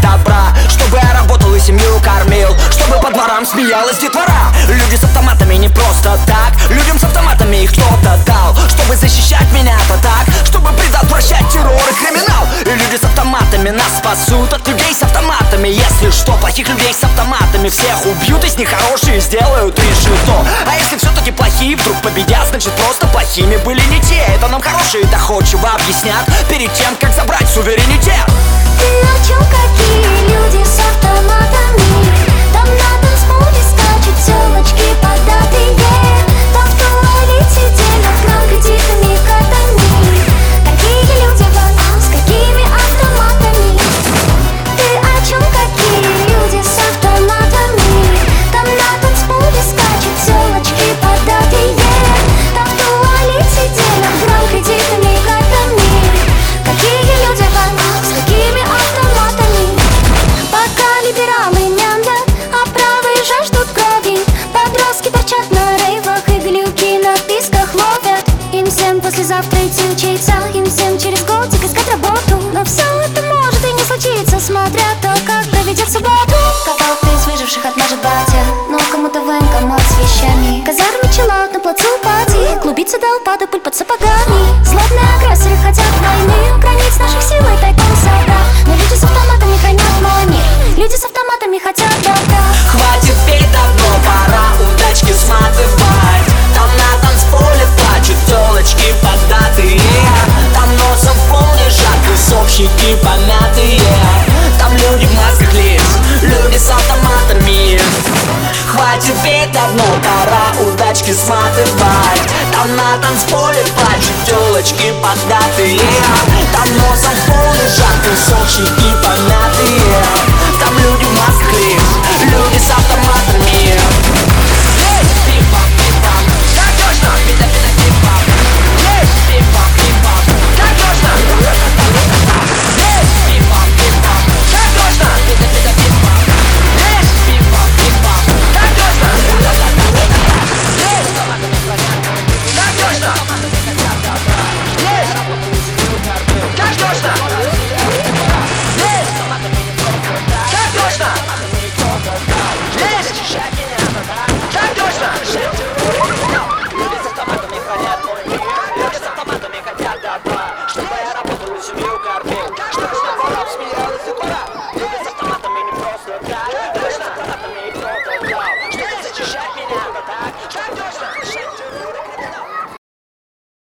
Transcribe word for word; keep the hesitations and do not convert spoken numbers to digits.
добра, чтобы я работал и семью кормил, чтобы по дворам смеялась детвора. Люди с автоматами не просто так, людям с автоматами их кто-то дал, чтобы защищать меня-то так, чтобы предотвращать террор и криминал. И люди с автоматами нас спасут от людей с автоматами. Если что, плохих людей с автоматами всех убьют, из них хорошие сделают решето. А если все-таки плохие вдруг победят, значит просто плохими были не те. Это нам хорошие доходчиво объяснят перед тем, как забрать суверенитет. Ты о чем, какие люди с автоматами? Там на танцполе скачут телочки податые, там в туалете делят грамм кредитными картами. Какие люди вам, с какими автоматами? Ты о чем, какие люди с автоматами? Там на танцполе скачут телочки податые, там в туалете делят грамм кредитными картами. Какие люди вам, с какими автоматами? Пока либералы мямлят, а правые жаждут крови, подростки торчат на рейвах и глюки на писках ловят. Им всем послезавтра идти учиться, им всем через годик искать работу. Но все это может и не случиться, смотря то, как проведет субботу. Кого-то из выживших отмажет батя, но кому-то военкомат с вещами. Казарме чиллаут на плацу пати, клубится до упада пыль под сапогами. Злобные агрессоры хотят войны, у границ наших сил и тайком собрат. Но люди с автоматами хранят мой мир, люди с автоматами хотят добра. Хватит петь, давно пора удачки сматывать. Там на танцполе плачут телочки податые, там носом в пол лежат тусовщики помятые. Там люди в масках лиц, люди с автоматами. Хватит петь, давно пора удачки сматывать. Там на танцполе плачут телочки податые, там носом в пол лежат тусовщики помятые. Там люди в масках лиц, люди с автоматами.